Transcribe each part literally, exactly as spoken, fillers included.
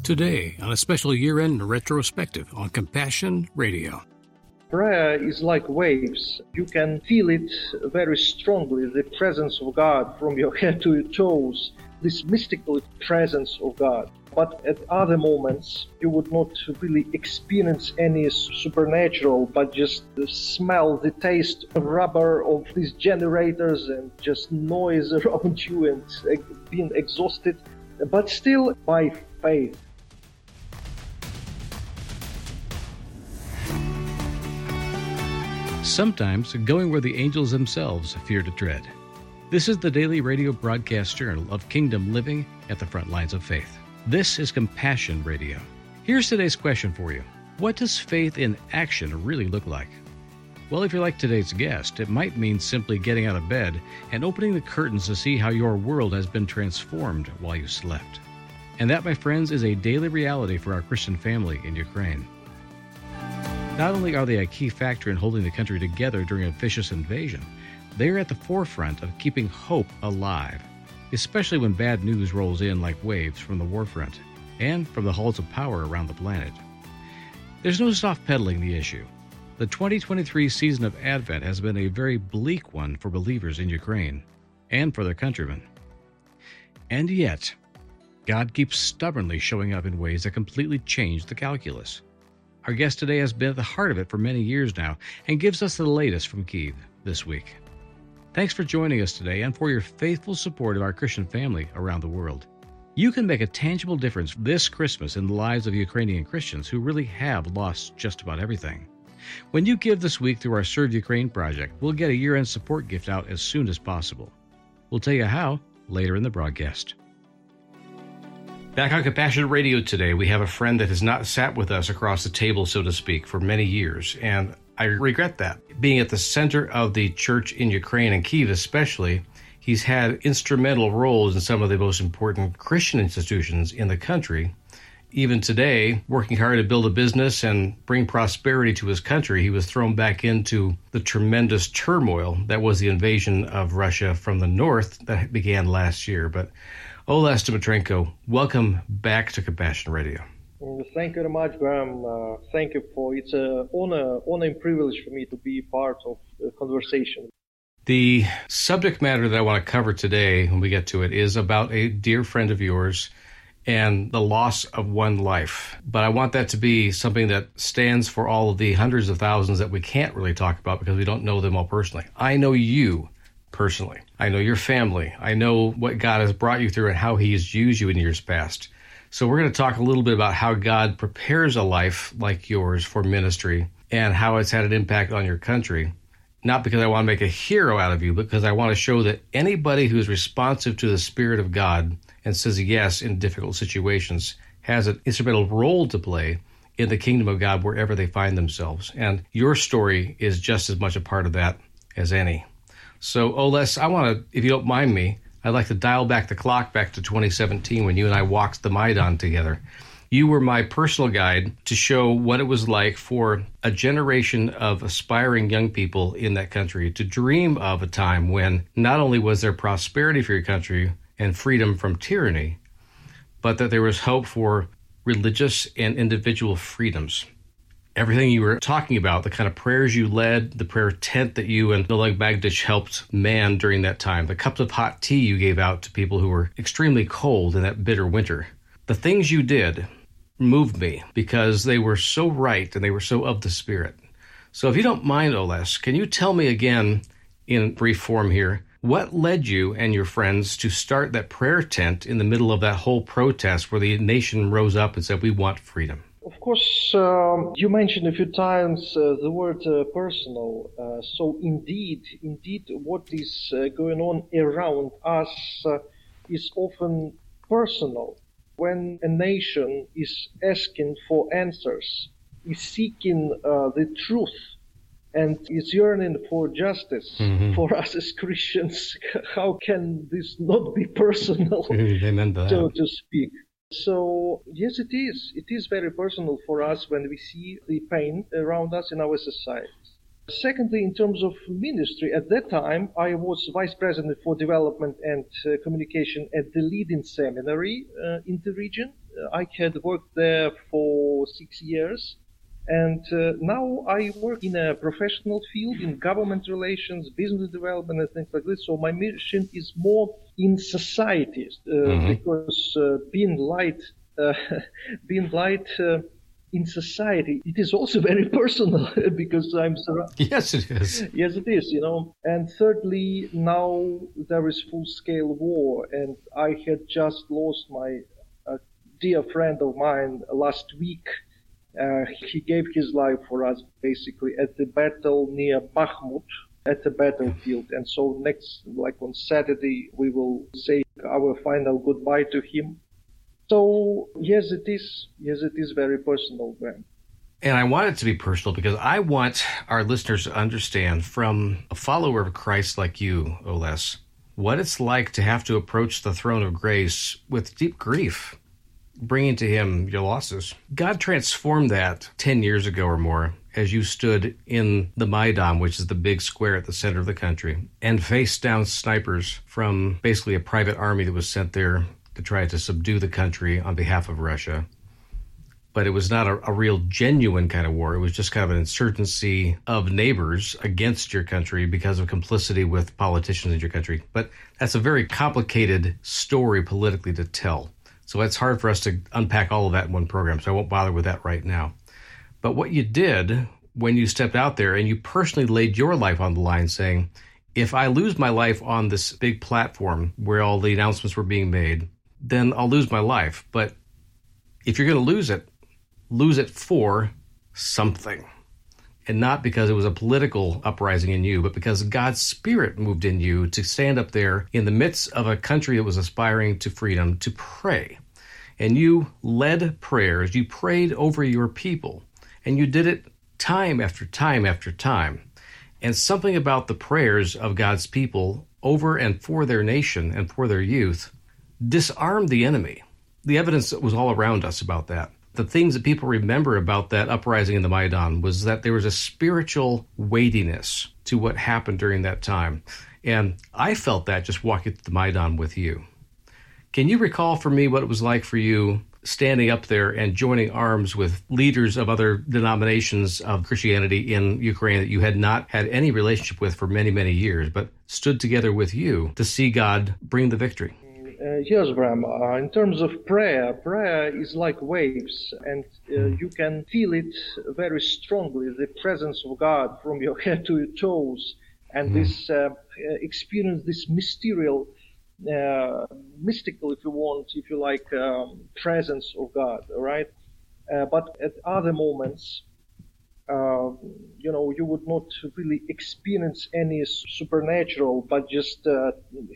Today, on a special year-end retrospective on Compassion Radio. Prayer is like waves. You can feel it very strongly, the presence of God from your head to your toes, this mystical presence of God. But at other moments, you would not really experience any supernatural, but just smell the taste of rubber of these generators and just noise around you and being exhausted, but still by faith. Sometimes going where the angels themselves fear to tread. This is the daily radio broadcast journal of Kingdom Living at the Front Lines of Faith. This is Compassion Radio. Here's today's question for you. What does faith in action really look like? Well, if you're like today's guest, it might mean simply getting out of bed and opening the curtains to see how your world has been transformed while you slept. And that, my friends, is a daily reality for our Christian family in Ukraine. Not only are they a key factor in holding the country together during a vicious invasion, they are at the forefront of keeping hope alive, especially when bad news rolls in like waves from the war front and from the halls of power around the planet. There's no soft pedaling the issue. The twenty twenty-three season of Advent has been a very bleak one for believers in Ukraine and for their countrymen. And yet, God keeps stubbornly showing up in ways that completely change the calculus. Our guest today has been at the heart of it for many years now and gives us the latest from Kyiv this week. Thanks for joining us today and for your faithful support of our Christian family around the world. You can make a tangible difference this Christmas in the lives of Ukrainian Christians who really have lost just about everything. When you give this week through our Serve Ukraine project, we'll get a year-end support gift out as soon as possible. We'll tell you how later in the broadcast. Back on Compassion Radio today, we have a friend that has not sat with us across the table, so to speak, for many years, and I regret that. Being at the center of the church in Ukraine and Kyiv especially, he's had instrumental roles in some of the most important Christian institutions in the country. Even today, working hard to build a business and bring prosperity to his country, he was thrown back into the tremendous turmoil that was the invasion of Russia from the north that began last year. But Oles Dmytrenko, welcome back to Compassion Radio. Thank you very much, Graham. Uh, thank you for it's an honor, honor and privilege for me to be part of the conversation. The subject matter that I want to cover today, when we get to it, is about a dear friend of yours and the loss of one life. But I want that to be something that stands for all of the hundreds of thousands that we can't really talk about because we don't know them all personally. I know you personally. I know your family. I know what God has brought you through and how he has used you in years past. So we're going to talk a little bit about how God prepares a life like yours for ministry and how it's had an impact on your country. Not because I want to make a hero out of you, but because I want to show that anybody who is responsive to the Spirit of God and says yes in difficult situations has an instrumental role to play in the kingdom of God wherever they find themselves. And your story is just as much a part of that as any. So, Oles, I want to, if you don't mind me, I'd like to dial back the clock back to twenty seventeen when you and I walked the Maidan together. You were my personal guide to show what it was like for a generation of aspiring young people in that country to dream of a time when not only was there prosperity for your country and freedom from tyranny, but that there was hope for religious and individual freedoms. Everything you were talking about, the kind of prayers you led, the prayer tent that you and Oleg Magdich helped man during that time, the cups of hot tea you gave out to people who were extremely cold in that bitter winter. The things you did moved me because they were so right and they were so of the Spirit. So if you don't mind, Oles, can you tell me again in brief form here, what led you and your friends to start that prayer tent in the middle of that whole protest where the nation rose up and said, we want freedom? Of course, um, you mentioned a few times uh, the word uh, personal. Uh, so indeed, indeed, what is uh, going on around us uh, is often personal. When a nation is asking for answers, is seeking uh, the truth, and is yearning for justice, mm-hmm. for us as Christians, how can this not be personal, so to speak? So, yes, it is. It is very personal for us when we see the pain around us in our societies. Secondly, in terms of ministry, at that time, I was Vice President for Development and uh, Communication at the leading seminary uh, in the region, I had worked there for six years. And uh, now I work in a professional field in government relations, business development, and things like this. So my mission is more in society, uh, mm-hmm. because uh, being light, uh, being light uh, in society, it is also very personal because I'm surrounded. Yes, it is. Yes, it is. You know. And thirdly, now there is full-scale war, and I had just lost my uh, dear friend of mine last week. Uh, he gave his life for us, basically, at the battle near Bakhmut, at the battlefield. And so next, like on Saturday, we will say our final goodbye to him. So, yes, it is. Yes, it is very personal, Graham. And I want it to be personal because I want our listeners to understand from a follower of Christ like you, Oles, what it's like to have to approach the throne of grace with deep grief, bringing to him your losses. God transformed that ten years ago or more as you stood in the Maidan, which is the big square at the center of the country, and faced down snipers from basically a private army that was sent there to try to subdue the country on behalf of Russia. But it was not a, a real genuine kind of war. It was just kind of an insurgency of neighbors against your country because of complicity with politicians in your country. But that's a very complicated story politically to tell. So it's hard for us to unpack all of that in one program, so I won't bother with that right now. But what you did when you stepped out there and you personally laid your life on the line saying, if I lose my life on this big platform where all the announcements were being made, then I'll lose my life. But if you're going to lose it, lose it for something. And not because it was a political uprising in you, but because God's Spirit moved in you to stand up there in the midst of a country that was aspiring to freedom to pray. And you led prayers. You prayed over your people. And you did it time after time after time. And something about the prayers of God's people over and for their nation and for their youth disarmed the enemy. The evidence was all around us about that. The things that people remember about that uprising in the Maidan was that there was a spiritual weightiness to what happened during that time. And I felt that just walking through the Maidan with you. Can you recall for me what it was like for you standing up there and joining arms with leaders of other denominations of Christianity in Ukraine that you had not had any relationship with for many, many years, but stood together with you to see God bring the victory? Uh, yes, Bram. Uh, in terms of prayer, prayer is like waves, and uh, you can feel it very strongly, the presence of God from your head to your toes, and mm. this uh, experience, this mysterious, uh, mystical, if you want, if you like, um, presence of God, all right? Uh, but at other moments, Uh, you know, you would not really experience any supernatural, but just uh,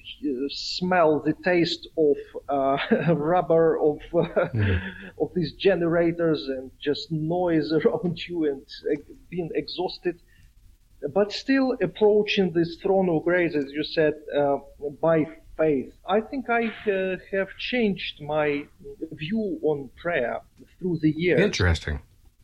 smell the taste of uh, rubber, of uh, mm. of these generators, and just noise around you, and uh, being exhausted. But still approaching this throne of grace, as you said, uh, by faith. I think I uh, have changed my view on prayer through the years. Interesting.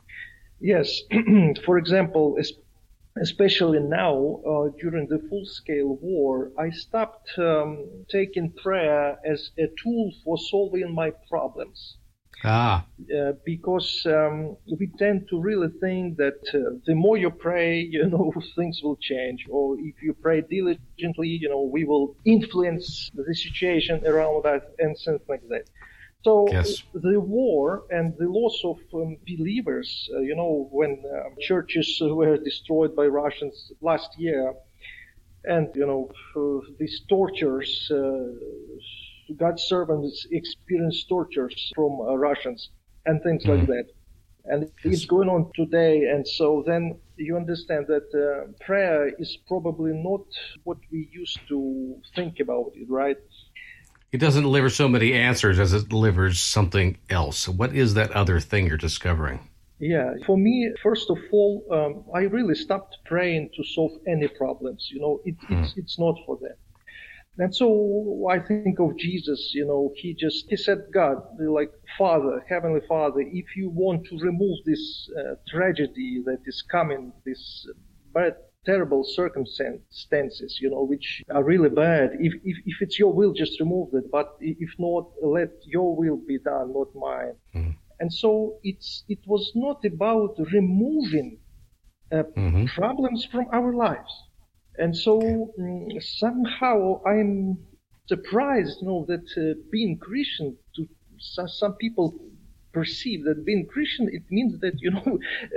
Yes. For example, especially now, uh, during the full-scale war, I stopped um, taking prayer as a tool for solving my problems. Ah. Uh, because um, we tend to really think that uh, the more you pray, you know, things will change. Or if you pray diligently, you know, we will influence the situation around us and things like that. So yes. The war and the loss of um, believers, uh, you know, when uh, churches were destroyed by Russians last year, and, you know, uh, these tortures, uh, God's servants experienced tortures from uh, Russians and things mm. like that. And yes. It's going on today. And so then you understand that uh, prayer is probably not what we used to think about it, right? It doesn't deliver so many answers as it delivers something else. What is that other thing you're discovering? Yeah, for me, first of all, um, I really stopped praying to solve any problems. You know, it, mm. it's it's not for that. And so I think of Jesus, you know, he just, he said, God, like, Father, Heavenly Father, if you want to remove this uh, tragedy that is coming, this bad terrible circumstances, you know, which are really bad. If, if, if it's your will, just remove it. But if not, let your will be done, not mine. Mm-hmm. And so it's it was not about removing uh, mm-hmm. problems from our lives. And so um, somehow I'm surprised, you know, that uh, being Christian, to so, some people perceive that being Christian, it means that, you know,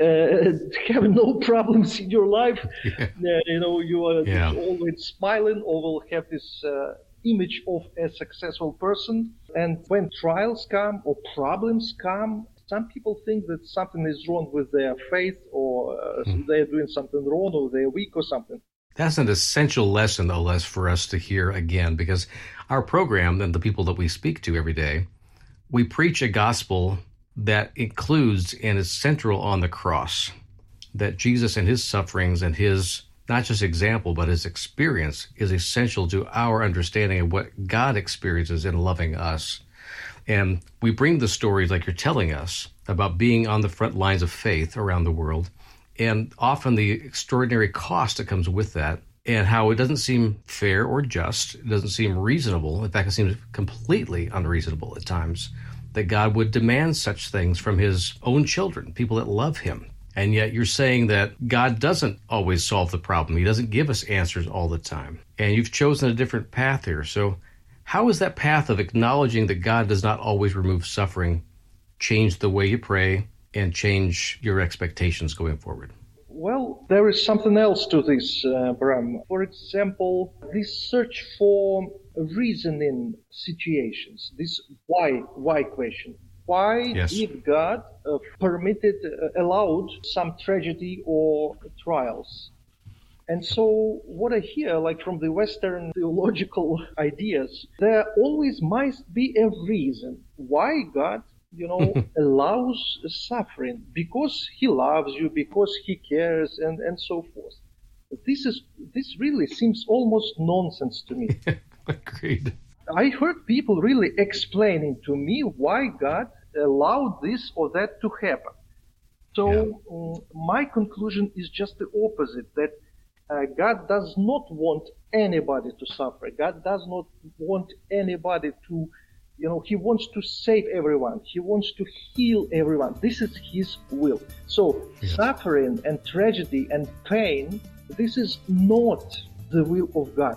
uh, have no problems in your life. Yeah. Uh, you know, you are yeah. always smiling, or will have this uh, image of a successful person. And when trials come or problems come, some people think that something is wrong with their faith, or uh, mm. they're doing something wrong, or they're weak or something. That's an essential lesson, though, Les, for us to hear again, because our program and the people that we speak to every day, we preach a gospel that includes and is central on the cross, that Jesus and his sufferings and his, not just example, but his experience is essential to our understanding of what God experiences in loving us. And we bring the stories like you're telling us about being on the front lines of faith around the world, and often the extraordinary cost that comes with that, and how it doesn't seem fair or just. It doesn't seem reasonable. In fact, it seems completely unreasonable at times that God would demand such things from his own children, people that love him. And yet you're saying that God doesn't always solve the problem. He doesn't give us answers all the time. And you've chosen a different path here. So how is that path of acknowledging that God does not always remove suffering change the way you pray and change your expectations going forward? Well, there is something else to this, uh, Bram. For example, this search for reasoning situations, this why, why question. Why yes. did God uh, permitted, uh, allowed some tragedy or trials? And so what I hear, like from the Western theological ideas, there always must be a reason why God you know, allows suffering, because he loves you, because he cares, and, and so forth. This is this really seems almost nonsense to me. Agreed. I heard people really explaining to me why God allowed this or that to happen. So yeah. um, my conclusion is just the opposite, that uh, God does not want anybody to suffer. God does not want anybody to You know, he wants to save everyone. He wants to heal everyone. This is his will. So yeah. suffering and tragedy and pain, this is not the will of God.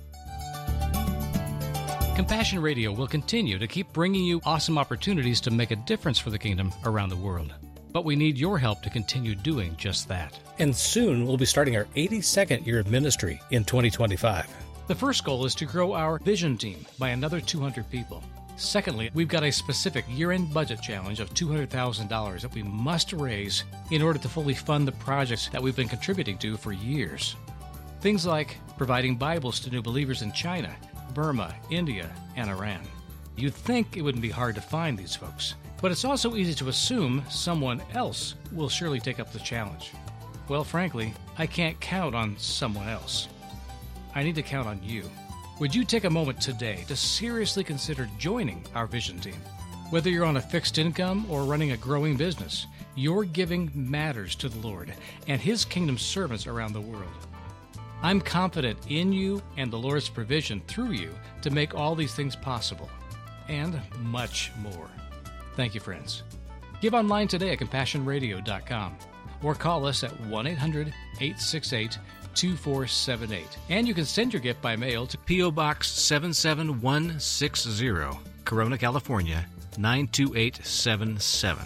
Compassion Radio will continue to keep bringing you awesome opportunities to make a difference for the kingdom around the world. But we need your help to continue doing just that. And soon we'll be starting our eighty-second year of ministry in twenty twenty-five. The first goal is to grow our vision team by another two hundred people. Secondly, we've got a specific year-end budget challenge of two hundred thousand dollars that we must raise in order to fully fund the projects that we've been contributing to for years. Things like providing Bibles to new believers in China, Burma, India, and Iran. You'd think it wouldn't be hard to find these folks, but it's also easy to assume someone else will surely take up the challenge. Well, frankly, I can't count on someone else. I need to count on you. Would you take a moment today to seriously consider joining our vision team? Whether you're on a fixed income or running a growing business, your giving matters to the Lord and his kingdom servants around the world. I'm confident in you and the Lord's provision through you to make all these things possible, and much more. Thank you, friends. Give online today at compassion radio dot com or call us at one eight hundred eight six eight two four seven eight. And you can send your gift by mail to P O. Box seven seven one six zero, Corona, California, nine two eight seven seven.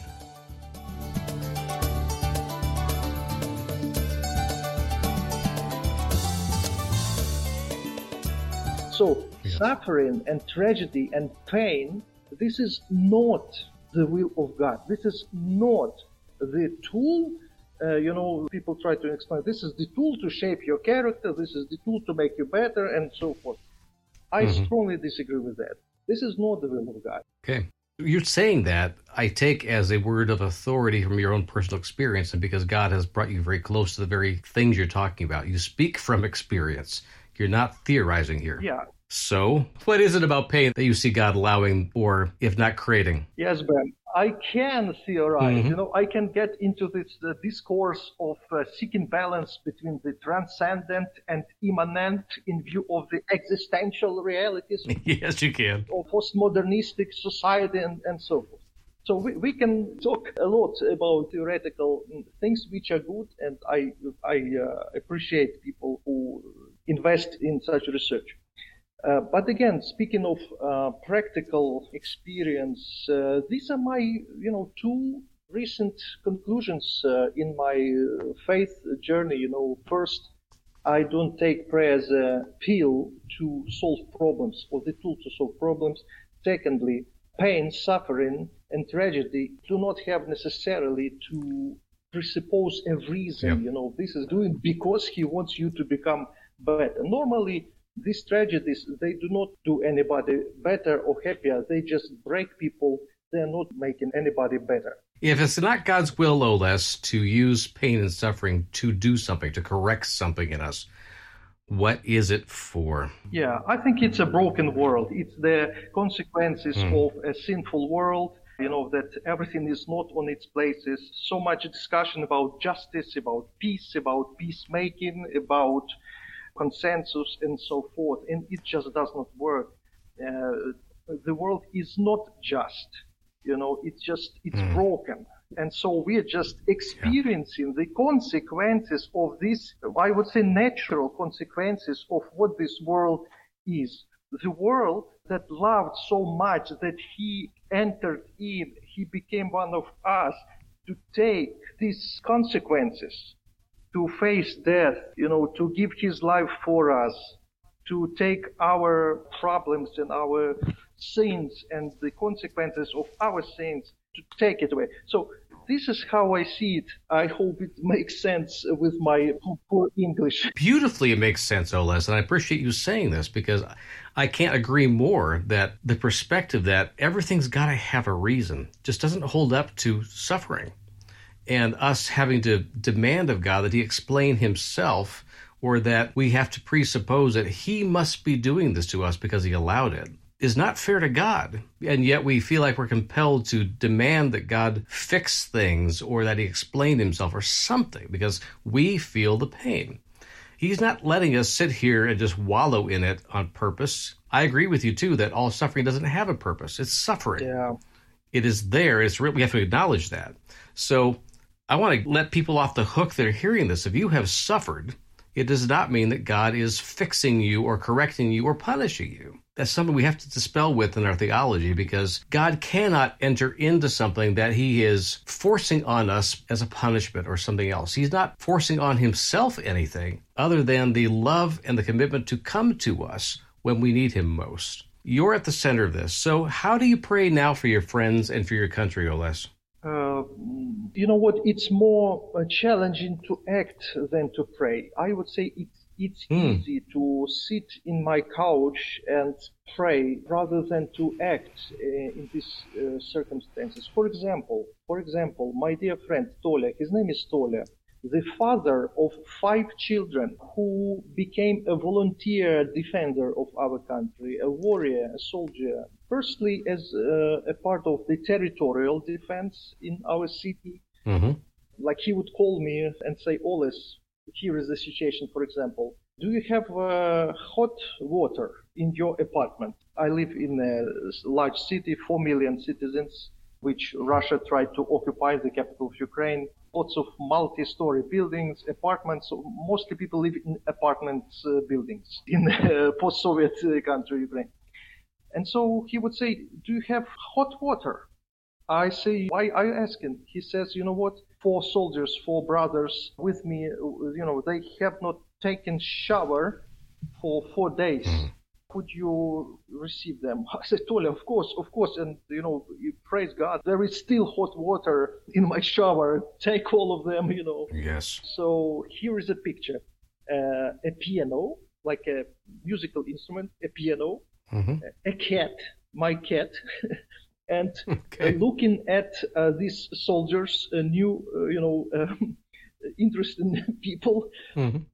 So, yeah. suffering and tragedy and pain, this is not the will of God. This is not the tool. Uh, you know, people try to explain, this is the tool to shape your character, this is the tool to make you better, and so forth. I mm-hmm. strongly disagree with that. This is not the will of God. Okay. You're saying that, I take as a word of authority from your own personal experience, and because God has brought you very close to the very things you're talking about. You speak from experience. You're not theorizing here. Yeah. So, what is it about pain that you see God allowing, or if not creating? Yes, Ben. I can theorize, Mm-hmm. you know, I can get into this uh, discourse of uh, seeking balance between the transcendent and immanent in view of the existential realities Yes, you can. of postmodernistic society and, and so forth. So we, we can talk a lot about theoretical things which are good, and I, I uh, appreciate people who invest in such research. Uh, but again, speaking of uh, practical experience, uh, these are my, you know, two recent conclusions uh, in my uh, faith journey. You know, first, I don't take prayer as a pill to solve problems or the tool to solve problems. Secondly, pain, suffering, and tragedy do not have necessarily to presuppose a reason. Yep. You know, this is doing because he wants you to become better. Normally, these tragedies, they do not do anybody better or happier. They just break people. They're not making anybody better. If it's not God's will, no less, to use pain and suffering to do something, to correct something in us, what is it for? Yeah, I think it's a broken world. It's the consequences mm. of a sinful world. You know, that everything is not on its places. So much discussion about justice, about peace, about peacemaking, about consensus and so forth, and it just does not work. Uh, the world is not just, you know, it's just, it's mm. broken. And so we are just experiencing yeah. the consequences of this, I would say natural consequences of what this world is. The world that loved so much that he entered in, he became one of us to take these consequences, to face death, you know, to give his life for us, to take our problems and our sins and the consequences of our sins, to take it away. So this is how I see it. I hope it makes sense with my poor English. Beautifully it makes sense, Oles, and I appreciate you saying this because I can't agree more that the perspective that everything's got to have a reason just doesn't hold up to suffering. And us having to demand of God that he explain himself, or that we have to presuppose that he must be doing this to us because he allowed it, is not fair to God. And yet we feel like we're compelled to demand that God fix things or that he explain himself or something because we feel the pain. He's not letting us sit here and just wallow in it on purpose. I agree with you, too, that all suffering doesn't have a purpose. It's suffering. Yeah. It is there. It's real. We have to acknowledge that. So I want to let people off the hook that are hearing this. If you have suffered, it does not mean that God is fixing you or correcting you or punishing you. That's something we have to dispel with in our theology because God cannot enter into something that he is forcing on us as a punishment or something else. He's not forcing on himself anything other than the love and the commitment to come to us when we need him most. You're at the center of this. So how do you pray now for your friends and for your country, Oles? Uh, you know what? It's more uh, challenging to act than to pray. I would say it's it's mm. easy to sit in my couch and pray rather than to act uh, in these uh, circumstances. For example, for example, my dear friend Toля, his name is Toля, the father of five children who became a volunteer defender of our country, a warrior, a soldier. Firstly, as uh, a part of the territorial defense in our city. Mm-hmm. Like he would call me and say, Oles, here is the situation, for example. Do you have uh, hot water in your apartment? I live in a large city, four million citizens, which Russia tried to occupy, the capital of Ukraine. Lots of multi-story buildings, apartments. So mostly people live in apartments uh, buildings in uh, post-Soviet uh, country, Ukraine. And so he would say, do you have hot water? I say, why are you asking? He says, you know what? Four soldiers, four brothers with me, you know, they have not taken shower for four days. Could you receive them? I said, Toля, of course, of course. And, you know, you praise God. There is still hot water in my shower. Take all of them, you know. Yes. So here is a picture. Uh, a piano, like a musical instrument, a piano, mm-hmm. a cat, my cat, and okay. uh, looking at uh, these soldiers, uh, new, uh, you know, uh, interesting people. Mm-hmm.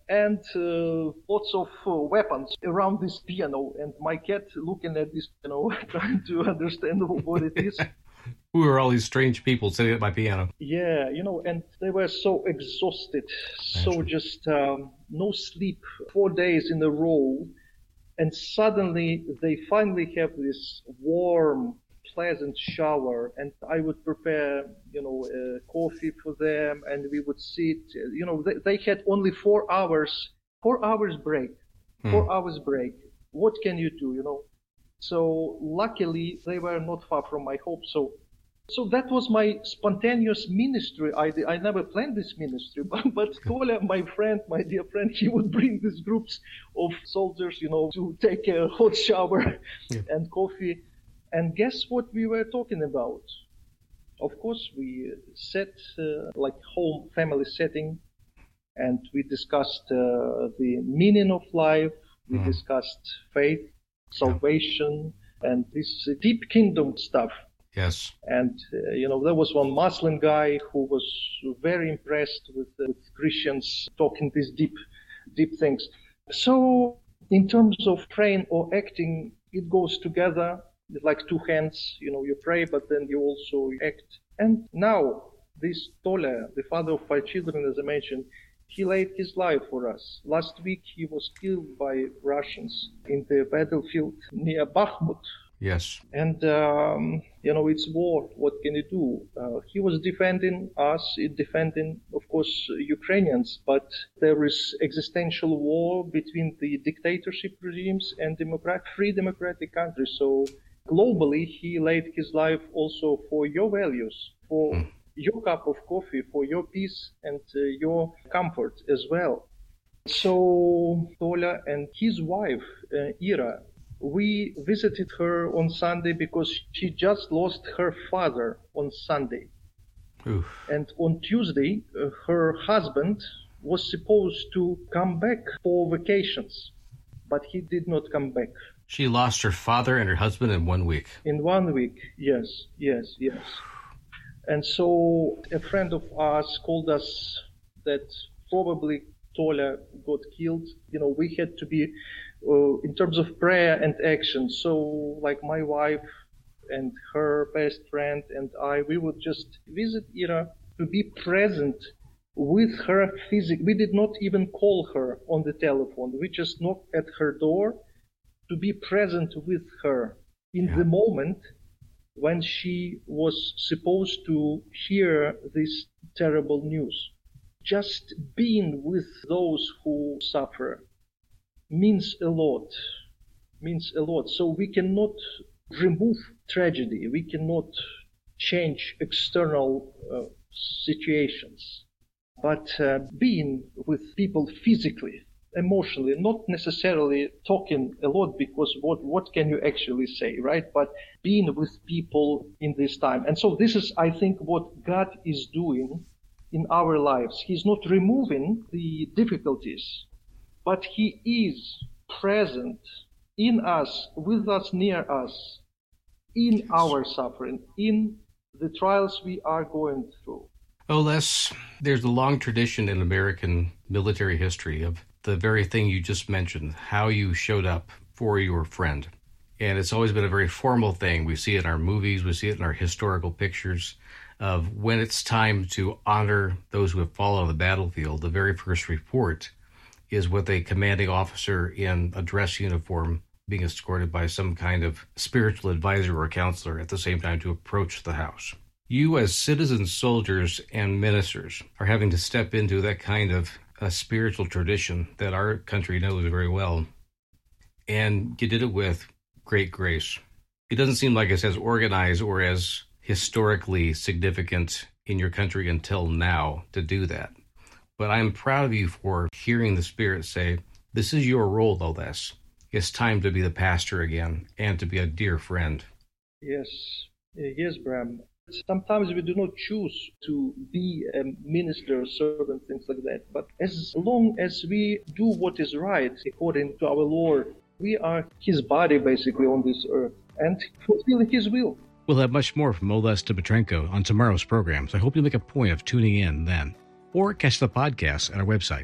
and uh, lots of uh, weapons around this piano, and my cat looking at this piano, trying to understand what it is. Who are all these strange people sitting at my piano? Yeah, you know, and they were so exhausted, so Imagine. just um, no sleep, four days in a row, and suddenly they finally have this warm, pleasant shower, and I would prepare, you know, uh, coffee for them, and we would sit. You know, they, they had only four hours, four hours break, four Hmm. hours break. What can you do, you know? So luckily they were not far from my home. So, so that was my spontaneous ministry. I I never planned this ministry, but, but Toля, my friend, my dear friend, he would bring these groups of soldiers, you know, to take a hot shower Yeah. and coffee. And guess what we were talking about? Of course, we sat uh, like home family setting, and we discussed uh, the meaning of life. We Mhm. discussed faith, salvation, and this uh, deep kingdom stuff. Yes. And uh, you know, there was one Muslim guy who was very impressed with, uh, with Christians talking these deep, deep things. So, in terms of praying or acting, it goes together. It's like two hands, you know, you pray, but then you also act. And now, this Tola, the father of five children, as I mentioned, he laid his life for us. Last week, he was killed by Russians in the battlefield near Bakhmut. Yes. And, um, you know, it's war. What can you do? Uh, he was defending us, defending, of course, Ukrainians, but there is existential war between the dictatorship regimes and democratic, free democratic countries. So globally, he laid his life also for your values, for Mm. your cup of coffee, for your peace and uh, your comfort as well. So Tola and his wife, uh, Ira, we visited her on Sunday because she just lost her father on Sunday. Oof. And on Tuesday, uh, her husband was supposed to come back for vacations, but he did not come back. She lost her father and her husband in one week. In one week, yes, yes, yes. And so a friend of ours called us that probably Tola got killed. You know, we had to be, uh, in terms of prayer and action. So, like my wife and her best friend and I, we would just visit Ira to be present with her physically. We did not even call her on the telephone. We just knocked at her door to be present with her in Yeah. the moment when she was supposed to hear this terrible news. Just being with those who suffer means a lot, means a lot. So we cannot remove tragedy. We cannot change external uh, situations. But uh, being with people physically, emotionally, not necessarily talking a lot, because what, what can you actually say, right? But being with people in this time. And so this is, I think, what God is doing in our lives. He's not removing the difficulties, but He is present in us, with us, near us, in our suffering, in the trials we are going through. Oh, Les, there's a long tradition in American military history of the very thing you just mentioned, how you showed up for your friend. And it's always been a very formal thing. We see it in our movies, we see it in our historical pictures of when it's time to honor those who have fallen on the battlefield. The very first report is with a commanding officer in a dress uniform being escorted by some kind of spiritual advisor or counselor at the same time to approach the house. You, as citizen soldiers and ministers, are having to step into that kind of a spiritual tradition that our country knows very well. And you did it with great grace. It doesn't seem like it's as organized or as historically significant in your country until now to do that. But I'm proud of you for hearing the Spirit say, this is your role, though, Les. It's time to be the pastor again and to be a dear friend. Yes, yes, Bram. Sometimes we do not choose to be a minister, servant, things like that. But as long as we do what is right according to our Lord, we are His body basically on this earth and fulfilling His will. We'll have much more from Oles Dmytrenko on tomorrow's program, so I hope you make a point of tuning in then. Or catch the podcast at our website.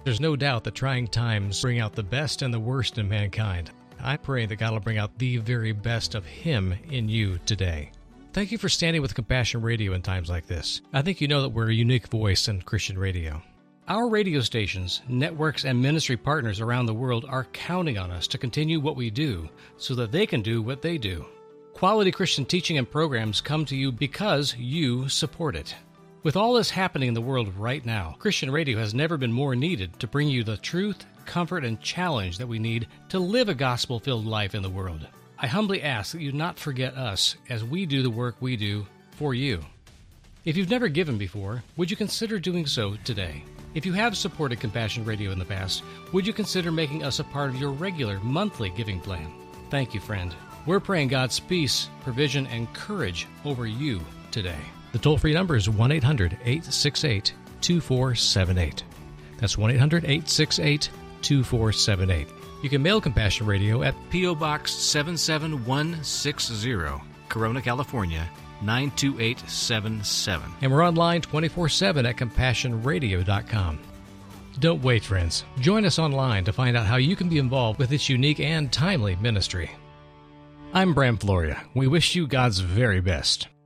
There's no doubt that trying times bring out the best and the worst in mankind. I pray that God will bring out the very best of Him in you today. Thank you for standing with Compassion Radio in times like this. I think you know that we're a unique voice in Christian radio. Our radio stations, networks, and ministry partners around the world are counting on us to continue what we do so that they can do what they do. Quality Christian teaching and programs come to you because you support it. With all this happening in the world right now, Christian radio has never been more needed to bring you the truth, comfort, and challenge that we need to live a gospel-filled life in the world. I humbly ask that you not forget us as we do the work we do for you. If you've never given before, would you consider doing so today? If you have supported Compassion Radio in the past, would you consider making us a part of your regular monthly giving plan? Thank you, friend. We're praying God's peace, provision, and courage over you today. The toll-free number is one eight hundred eight six eight two four seven eight. That's one eight hundred eight six eight two four seven eight. You can mail Compassion Radio at P O. Box seven seven one six zero, Corona, California, nine two eight seven seven. And we're online twenty-four seven at compassion radio dot com. Don't wait, friends. Join us online to find out how you can be involved with this unique and timely ministry. I'm Bram Floria. We wish you God's very best.